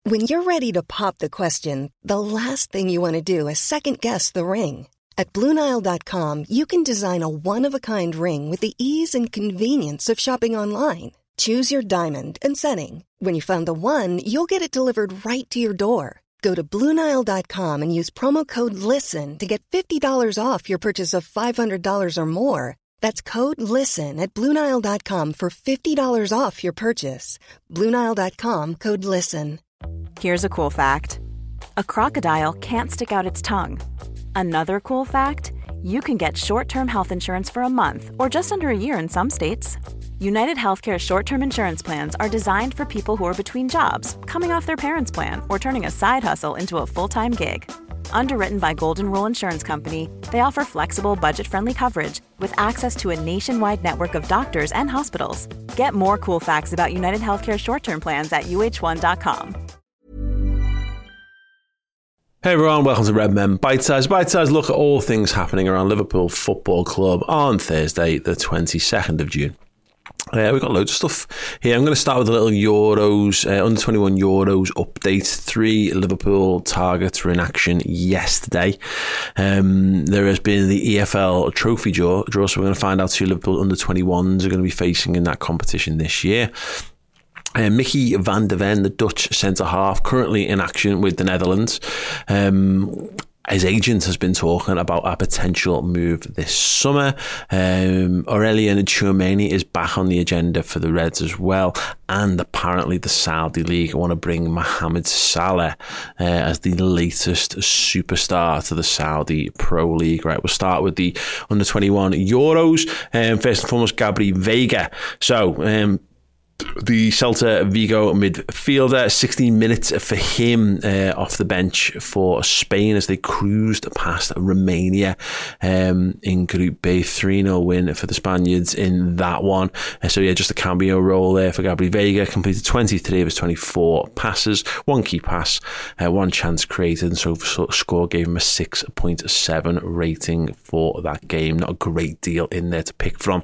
When you're ready to pop the question, the last thing you want to do is second-guess the ring. At BlueNile.com, you can design a one-of-a-kind ring with the ease and convenience of shopping online. Choose your diamond and setting. When you find the one, you'll get it delivered right to your door. Go to BlueNile.com and use promo code LISTEN to get $50 off your purchase of $500 or more. That's code LISTEN at BlueNile.com for $50 off your purchase. BlueNile.com, code LISTEN. Here's a cool fact. A crocodile can't stick out its tongue. Another cool fact, you can get short-term health insurance for a month or just under a year in some states. United Healthcare short-term insurance plans are designed for people who are between jobs, coming off their parents' plan, or turning a side hustle into a full-time gig. Underwritten by Golden Rule Insurance Company, they offer flexible, budget-friendly coverage with access to a nationwide network of doctors and hospitals. Get more cool facts about United Healthcare short-term plans at uh1.com. Hey everyone, welcome to Redmen Bite Size look at all things happening around Liverpool Football Club on Thursday, the 22nd of June. We've got loads of stuff here. I'm going to start with a little Euros, under 21 Euros update. 3 Liverpool targets were in action yesterday. There has been the EFL trophy draw, so we're going to find out who Liverpool under 21s are going to be facing in that competition this year. Mickey van de Ven, the Dutch centre-half, currently in action with the Netherlands. His agent has been talking about a potential move this summer. Aurelien Tchouameni is back on the agenda for the Reds as well. And apparently the Saudi League want to bring Mohamed Salah as the latest superstar to the Saudi Pro League. Right, we'll start with the under-21 Euros. First and foremost, Gabri Veiga. So, the Celta Vigo midfielder, 16 minutes for him off the bench for Spain as they cruised past Romania in Group B. 3-0 win for the Spaniards in that one. So yeah, just a cameo role there for Gabri Veiga. Completed 23 of his 24 passes, 1 key pass, 1 chance created, and so score gave him a 6.7 rating for that game. Not a great deal in there to pick from.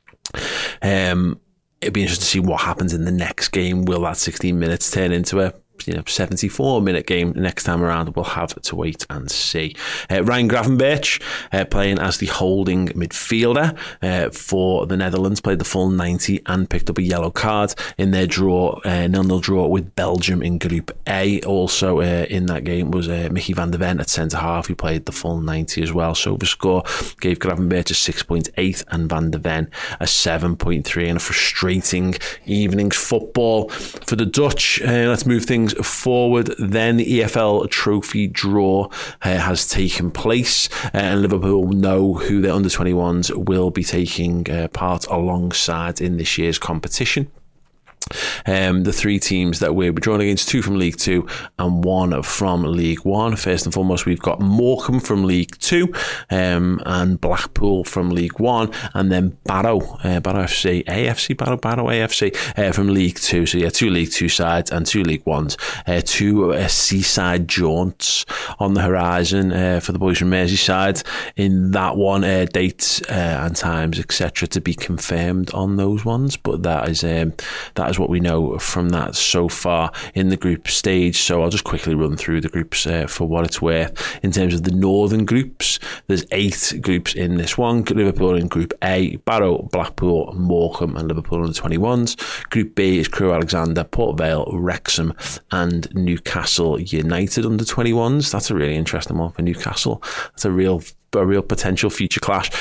It'd be interesting to see what happens in the next game. Will that 16 minutes turn into a 74-minute game next time around? We'll have to wait and see. Ryan Gravenberch playing as the holding midfielder for the Netherlands, played the full 90 and picked up a yellow card in their draw, 0-0 draw with Belgium in Group A. Also in that game was Mickey van de Ven at centre-half, who played the full 90 as well. So the score gave Gravenberch a 6.8 and van de Ven a 7.3, and a frustrating evening's football for the Dutch. Let's move things forward. Then the EFL trophy draw has taken place, and Liverpool know who their under-21s will be taking part alongside in this year's competition. The 3 teams that we're drawn against, 2 from League 2 and 1 from League 1. First and foremost, we've got Morecambe from League 2 and Blackpool from League 1, and then Barrow FC, Barrow AFC from League 2. So yeah, 2 League 2 sides and 2 League 1s. 2 seaside jaunts on the horizon for the boys from Merseyside. In that one, dates and times, etc., to be confirmed on those ones. But that is what we know from that so far in the group stage. So I'll just quickly run through the groups for what it's worth. In terms of the northern groups, there's 8 groups in this one. Liverpool in Group A, Barrow, Blackpool, Morecambe and Liverpool under 21s. Group B is Crewe Alexandra, Port Vale, Wrexham and Newcastle United under 21s. That's a really interesting one for Newcastle. That's a real potential future clash.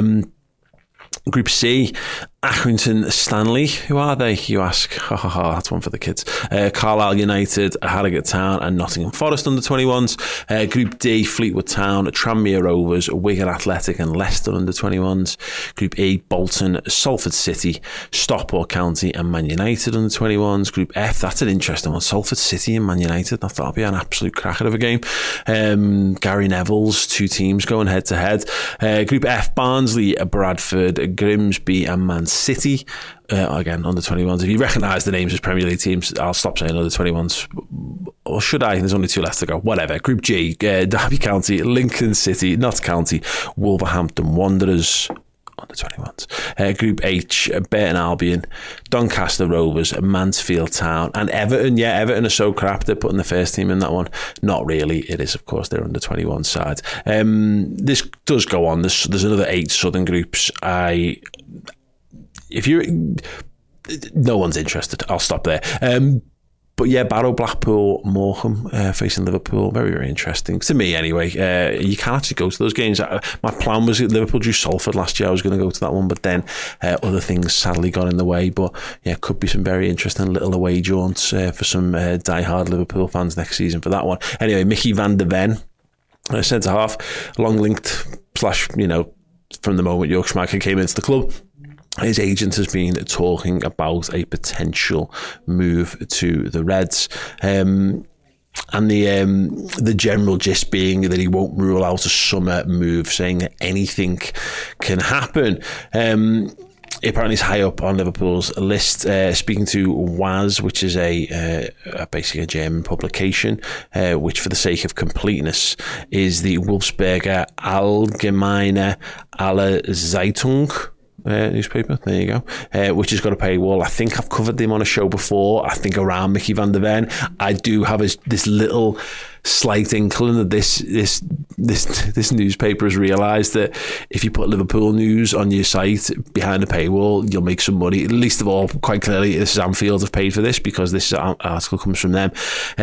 Group C, Accrington Stanley. Who are they, you ask? That's one for the kids. Carlisle United, Harrogate Town and Nottingham Forest under 21s. Group D, Fleetwood Town, Tranmere Rovers, Wigan Athletic and Leicester under 21s. Group E, Bolton, Salford City, Stockport County and Man United under 21s. Group F, that's an interesting one. Salford City and Man United. That'll be an absolute cracker of a game. Gary Neville's 2 teams going head to head. Group F, Barnsley, Bradford, Grimsby and Man City. Again, under 21s. If you recognise the names as Premier League teams, I'll stop saying under 21s. Or should I? There's only 2 left to go. Whatever. Group G, Derby County, Lincoln City, Notts County, Wolverhampton Wanderers. under-21s. Group H, Burton Albion, Doncaster Rovers, Mansfield Town, and Everton. Yeah, Everton are so crap they're putting the first team in that one. Not really. It is, of course, their under-21 side. This does go on. There's another 8 Southern groups. No one's interested. I'll stop there. But yeah, Barrow, Blackpool, Morecambe facing Liverpool. Very, very interesting. To me, anyway. You can actually go to those games. My plan was Liverpool drew Salford last year. I was going to go to that one, but then other things sadly got in the way. But yeah, could be some very interesting little away jaunts for some die-hard Liverpool fans next season for that one. Anyway, Mickey van der Ven, centre-half, long-linked / from the moment Jörg Schmeichel came into the club. His agent has been talking about a potential move to the Reds. And the general gist being that he won't rule out a summer move, saying that anything can happen. Apparently he's high up on Liverpool's list. Speaking to WAS, which is basically a German publication, which for the sake of completeness is the Wolfsberger Allgemeine Alle Zeitung newspaper. There you go. Which has got a paywall. I think I've covered them on a show before. I think around Mickey van der Ven. I do have this little slight inkling that this newspaper has realised that if you put Liverpool news on your site behind a paywall, you'll make some money. Least of all, quite clearly, this is Anfield have paid for this because this article comes from them.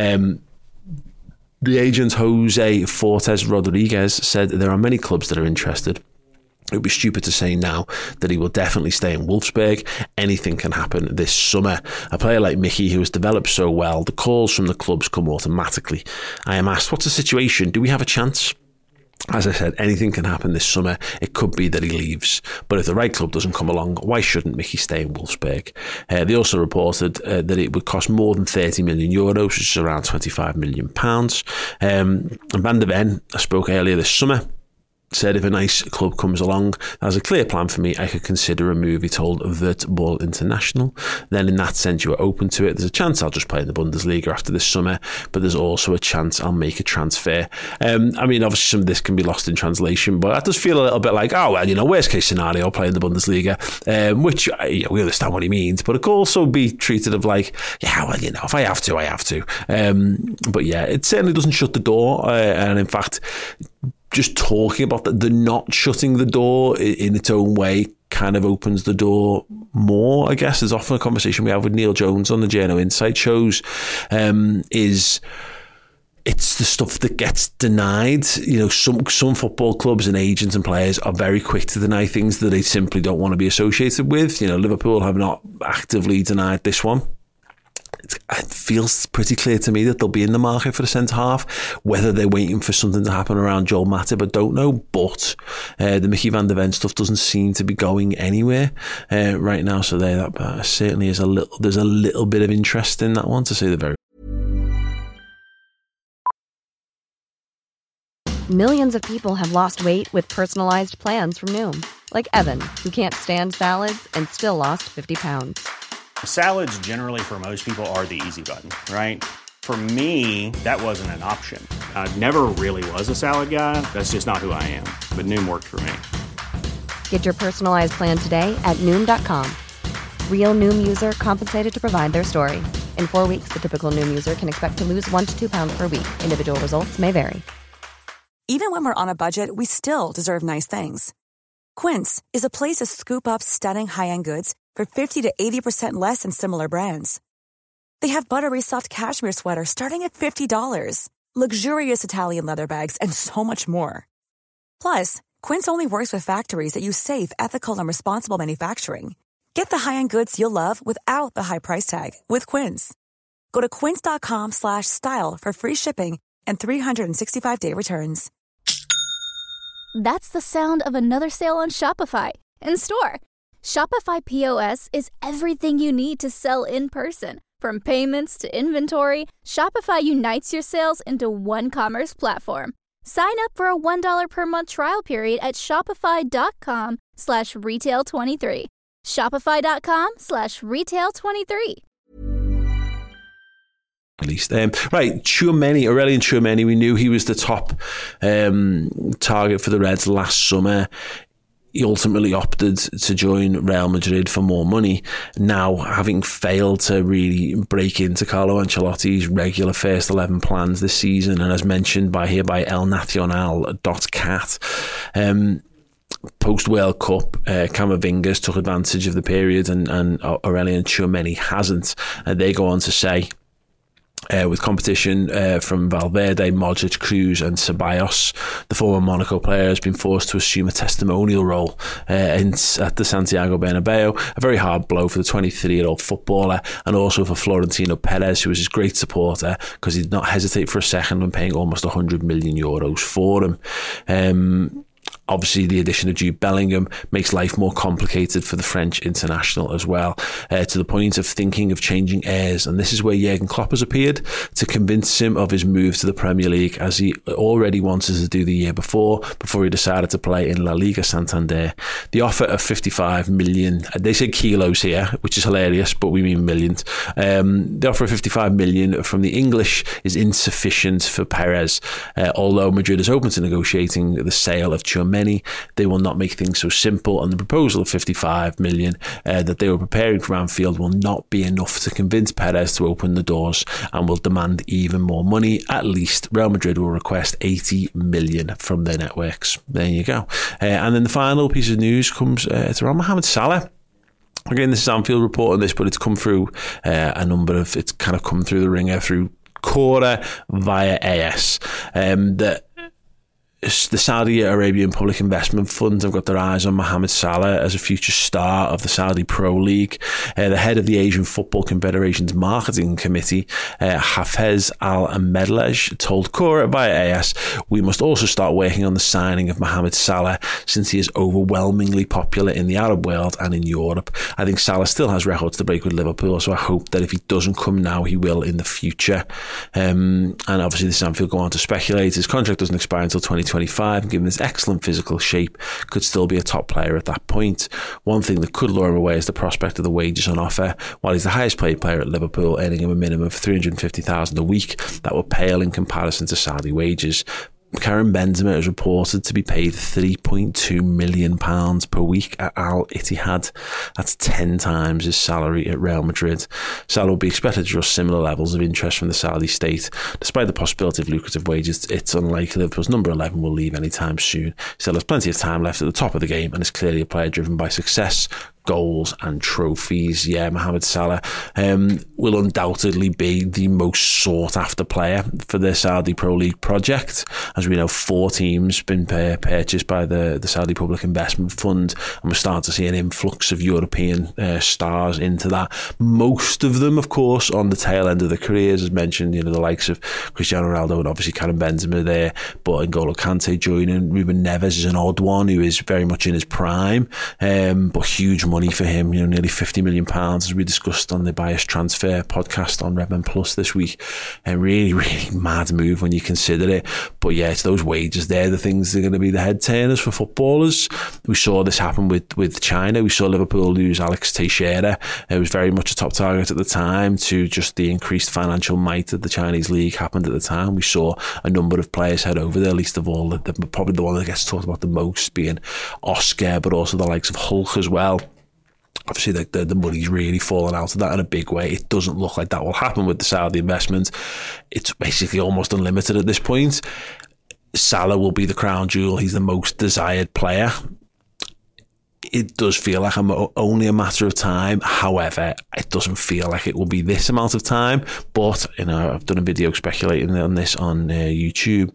The agent Jose Fortes Rodriguez said there are many clubs that are interested. It would be stupid to say now that he will definitely stay in Wolfsburg. Anything can happen this summer. A player like Mickey, who has developed so well, the calls from the clubs come automatically. I am asked, what's the situation? Do we have a chance? As I said, anything can happen this summer. It could be that he leaves. But if the right club doesn't come along, why shouldn't Mickey stay in Wolfsburg? They also reported that it would cost more than €30 million, which is around £25 million. And Van der Ven, I spoke earlier this summer, said if a nice club comes along, there's a clear plan for me, I could consider a move. He told Vertball International. Then in that sense, you are open to it. There's a chance I'll just play in the Bundesliga after this summer, but there's also a chance I'll make a transfer. Obviously some of this can be lost in translation, but that does feel a little bit like, worst case scenario, I'll play in the Bundesliga, which we understand what he means, but it could also be treated of like, if I have to, I have to. But yeah, it certainly doesn't shut the door, and in fact, just talking about the not shutting the door in its own way kind of opens the door more, I guess. There's often a conversation we have with Neil Jones on the Journo Insight shows, it's the stuff that gets denied. Some football clubs and agents and players are very quick to deny things that they simply don't want to be associated with. Liverpool have not actively denied this one. It feels pretty clear to me that they'll be in the market for the centre-half. Whether they're waiting for something to happen around Joel Matip, I don't know. But the Mickey van der Ven stuff doesn't seem to be going anywhere right now. So that certainly is there's a little bit of interest in that one, to say the very. Millions of people have lost weight with personalized plans from Noom. Like Evan, who can't stand salads and still lost 50 pounds. Salads generally for most people are the easy button, right? For me, that wasn't an option. I never really was a salad guy. That's just not who I am. But Noom worked for me. Get your personalized plan today at Noom.com. Real Noom user compensated to provide their story. In 4 weeks, the typical Noom user can expect to lose 1 to 2 pounds per week. Individual results may vary. Even when we're on a budget, we still deserve nice things. Quince is a place to scoop up stunning high-end goods for 50 to 80% less than similar brands. They have buttery soft cashmere sweaters starting at $50, luxurious Italian leather bags, and so much more. Plus, Quince only works with factories that use safe, ethical, and responsible manufacturing. Get the high-end goods you'll love without the high price tag with Quince. Go to quince.com/style for free shipping and 365-day returns. That's the sound of another sale on Shopify in store. Shopify POS is everything you need to sell in person. From payments to inventory, Shopify unites your sales into one commerce platform. Sign up for a $1 per month trial period at shopify.com/retail23. Shopify.com/retail23. At least. Right, Aurelien Tchouameni, we knew he was the top target for the Reds last summer. he ultimately opted to join Real Madrid for more money, now having failed to really break into Carlo Ancelotti's regular first 11 plans this season, and as mentioned by elnacional.cat, post-World Cup, Camavinga's took advantage of the period and Aurelien Tchouameni hasn't. They go on to say, with competition from Valverde, Modric, Cruz and Ceballos, the former Monaco player has been forced to assume a testimonial role at the Santiago Bernabeu. A very hard blow for the 23-year-old footballer, and also for Florentino Perez, who was his great supporter, because he did not hesitate for a second when paying almost €100 million for him. Obviously, the addition of Jude Bellingham makes life more complicated for the French international as well, to the point of thinking of changing heirs. And this is where Jurgen Klopp has appeared to convince him of his move to the Premier League, as he already wanted to do the year before he decided to play in La Liga Santander. The offer of 55 million, they say kilos here, which is hilarious, but we mean millions. The offer of 55 million from the English is insufficient for Perez. Although Madrid is open to negotiating the sale of Tchouameni, they will not make things so simple, and the proposal of 55 million that they were preparing for Anfield will not be enough to convince Perez to open the doors, and will demand even more money. At least Real Madrid will request 80 million from their networks. There you go. And then the final piece of news comes it's around Mohamed Salah. Again, this is Anfield reporting this, but it's come through it's kind of come through the ringer through Quora via AS, that the Saudi Arabian Public Investment Fund have got their eyes on Mohamed Salah as a future star of the Saudi Pro League. The head of the Asian Football Confederation's marketing committee, Hafez Al-Medlej, told Quora via AS, "We must also start working on the signing of Mohamed Salah, since he is overwhelmingly popular in the Arab world and in Europe. I think Salah still has records to break with Liverpool, so I hope that if he doesn't come now, he will in the future." And obviously, this Anfield go on to speculate his contract doesn't expire until 2025, and given his excellent physical shape, could still be a top player at that point. One thing that could lure him away is the prospect of the wages on offer. While he's the highest paid player at Liverpool, earning him a minimum of $350,000 a week, that will pale in comparison to Saudi wages. Karim Benzema is reported to be paid £3.2 million per week at Al Ittihad. That's 10 times his salary at Real Madrid. Salah will be expected to draw similar levels of interest from the Saudi state. Despite the possibility of lucrative wages, it's unlikely Liverpool's number 11 will leave anytime soon. Still has plenty of time left at the top of the game, and is clearly a player driven by success, goals and trophies. Yeah, Mohamed Salah will undoubtedly be the most sought after player for the Saudi Pro League project. As we know, 4 teams been purchased by the Saudi Public Investment Fund, and we're starting to see an influx of European stars into that. Most of them, of course, on the tail end of their careers, as mentioned, the likes of Cristiano Ronaldo and obviously Karim Benzema there, but N'Golo Kante joining. Ruben Neves is an odd one who is very much in his prime, but huge money for him, nearly £50 million, as we discussed on the Bias Transfer podcast on Redmen Plus this week. A really, really mad move when you consider it. But yeah, it's those wages. They're the things that are going to be the head turners for footballers. We saw this happen with China. We saw Liverpool lose Alex Teixeira. It was very much a top target at the time, to just the increased financial might that the Chinese league happened at the time. We saw a number of players head over there, least of all, probably the one that gets talked about the most being Oscar, but also the likes of Hulk as well. Obviously, the money's really fallen out of that in a big way. It doesn't look like that will happen with the Saudi investment. It's basically almost unlimited at this point. Salah will be the crown jewel. He's the most desired player. It does feel like only a matter of time. However, it doesn't feel like it will be this amount of time. But, I've done a video speculating on this on YouTube.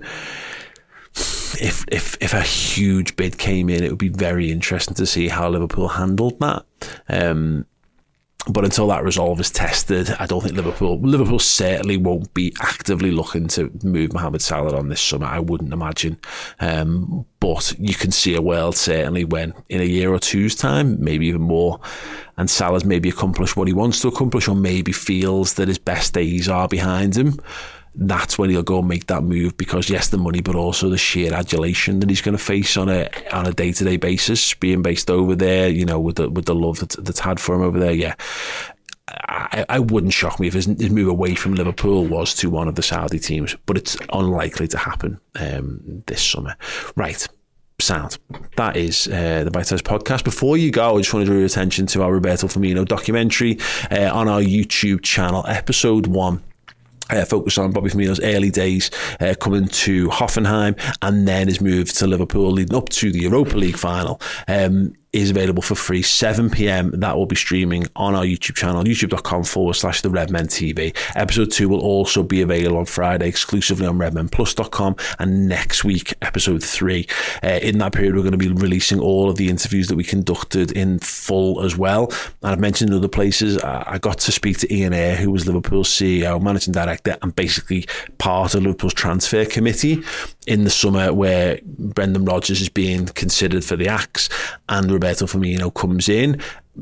If a huge bid came in, it would be very interesting to see how Liverpool handled that. But until that resolve is tested, I don't think Liverpool certainly won't be actively looking to move Mohamed Salah on this summer, I wouldn't imagine. But you can see a world certainly when in a year or two's time, maybe even more, and Salah's maybe accomplished what he wants to accomplish, or maybe feels that his best days are behind him. That's when he'll go and make that move, because yes, the money, but also the sheer adulation that he's going to face on a day-to-day basis, being based over there, with the love that's had for him over there. Yeah, I wouldn't shock me if his move away from Liverpool was to one of the Saudi teams, but it's unlikely to happen this summer. Right. Sound. That is the Bite Size Podcast. Before you go, I just want to draw your attention to our Roberto Firmino documentary on our YouTube channel, episode 1. Focus on Bobby Firmino's early days coming to Hoffenheim and then his move to Liverpool leading up to the Europa League final. Is available for free, 7 p.m. That will be streaming on our YouTube channel, youtube.com/the Redmen TV. Episode 2 will also be available on Friday exclusively on redmenplus.com, and next week, episode 3. In that period, we're going to be releasing all of the interviews that we conducted in full as well. And I've mentioned in other places, I got to speak to Ian Ayre, who was Liverpool's CEO, managing director, and basically part of Liverpool's transfer committee in the summer where Brendan Rodgers is being considered for the Axe and Roberto Firmino comes in.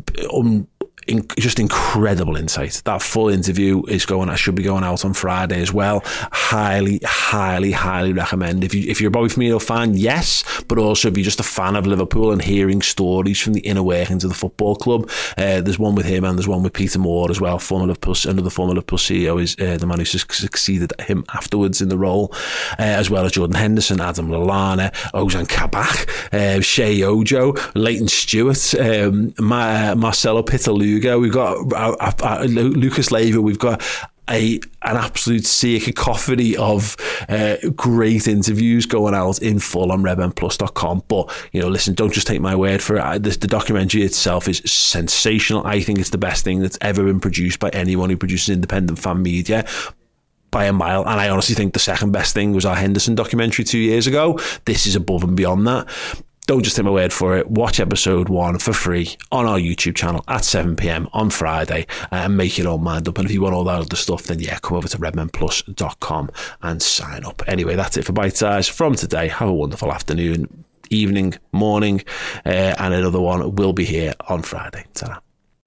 Just incredible insight. That full interview should be going out on Friday as well. Highly recommend. If you're a Bobby Firmino fan, yes, but also if you're just a fan of Liverpool and hearing stories from the inner workings of the football club, there's one with him and there's one with Peter Moore as well. Another former Liverpool CEO is the man who succeeded him afterwards in the role, as well as Jordan Henderson, Adam Lallana, Ozan Kabak, Shea Ojo, Leighton Stewart, Marcelo Pitaluga. We've got Lucas Leiva. We've got an absolute sea of cacophony of great interviews going out in full on redmenplus.com. But, listen, don't just take my word for it. The documentary itself is sensational. I think it's the best thing that's ever been produced by anyone who produces independent fan media by a mile. And I honestly think the second best thing was our Henderson documentary 2 years ago. This is above and beyond that. Don't just take my word for it. Watch episode 1 for free on our YouTube channel at 7 p.m. on Friday and make your own mind up. And if you want all that other stuff, then come over to redmenplus.com and sign up. Anyway, that's it for Bite Size from today. Have a wonderful afternoon, evening, morning, and another one will be here on Friday. Ta-ra.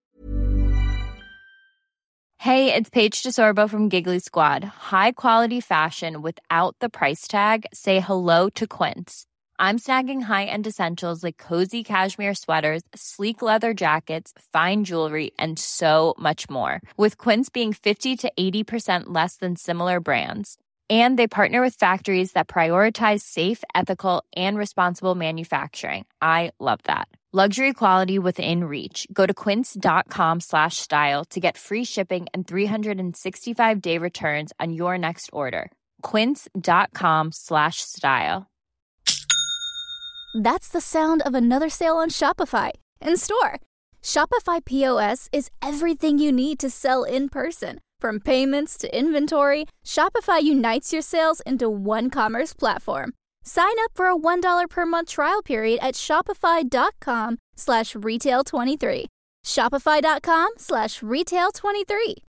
Hey, it's Paige DeSorbo from Giggly Squad. High quality fashion without the price tag. Say hello to Quince. I'm snagging high-end essentials like cozy cashmere sweaters, sleek leather jackets, fine jewelry, and so much more. With Quince being 50 to 80% less than similar brands. And they partner with factories that prioritize safe, ethical, and responsible manufacturing. I love that. Luxury quality within reach. Go to quince.com/style to get free shipping and 365-day returns on your next order. Quince.com/style. That's the sound of another sale on Shopify in-store. Shopify POS is everything you need to sell in person. From payments to inventory, Shopify unites your sales into one commerce platform. Sign up for a $1 per month trial period at shopify.com/retail23. Shopify.com/retail23.